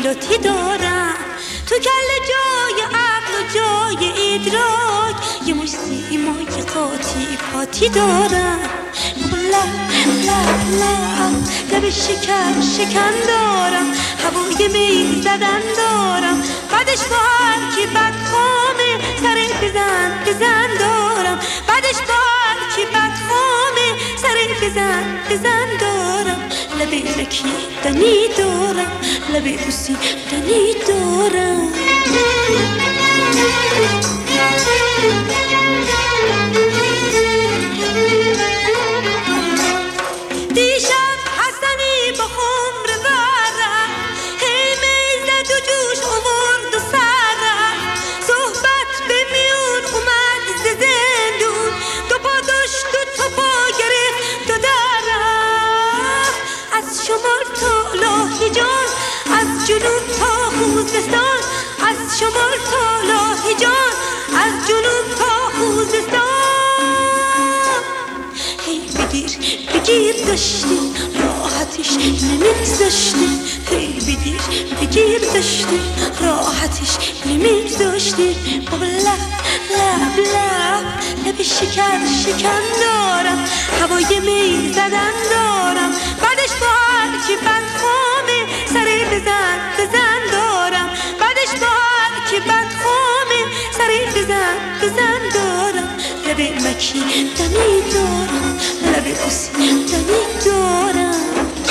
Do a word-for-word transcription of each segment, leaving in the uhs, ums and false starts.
لطی دارم، تو کل جای عقل و جای ادراک یه مش سیمای قاطی پاتی دارم. لب لب لب لب شکر شکن دارم، هوای می زدن دارم، بعدش با هر کی بدخوامه سر بزن بزن دارم، بعدش با هر کی بدخوامه سر بزن بزن دارم. لب مکی دنی دارم، لب بوسی دنی دارم. دیشب حسنی با خمر ورم هی میزد و جوش آورد و سرم، صحبت به میون اومد ز زندون، دو پا داشت و تو پا گرفت و درم. از شمال تا لاهیجان، از جنوب تا خوزستان، از شمال تا لاهیجان، از جنوب تا خوزستان. هی بگیر بگیر داشتی راحتش نمیگذاشتی، هی بگیر بگیر داشتی راحتش نمیگذاشتی. بابا لب لب لب لب شکر شکن دارم، هوای می زدن دارم، بعدش با هر کی بدخوامه سری بزن بزن دارم، بعدش با هر کی بدخوامه سری بزن بزن دارم. لب مکی دمی دارم، لب بوسی دمی دارم.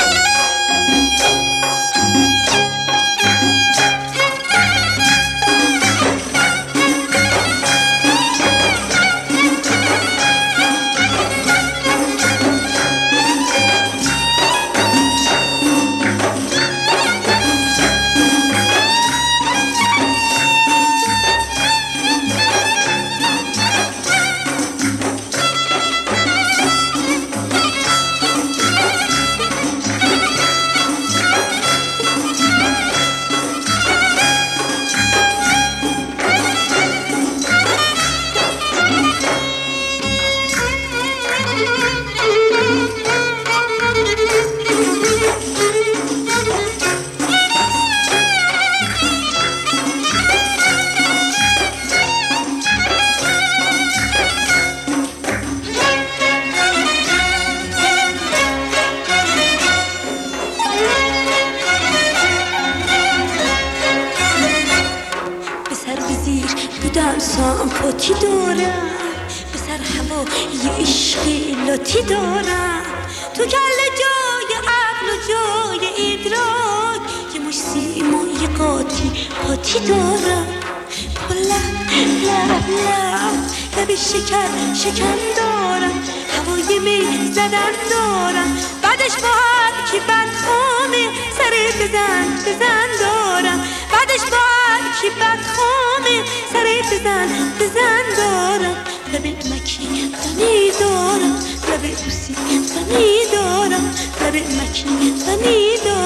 پاتی دارم، به سر هوا یه عشق لطی دارم، تو کل جای عقل و جای ادراک یه مش سیمای قاطی پاتی دارم. لب لب لب لب شکر شکن دارم، هوای می زدن دارم، بعدش با هر کی بدخوامه سر بزن بزن دارم، بعدش با هر کی بدخوامه سر بزن بزن دارم. لب مکی دنی دارم، لب بوسی دنی دارم، لب مکی دنی دارم.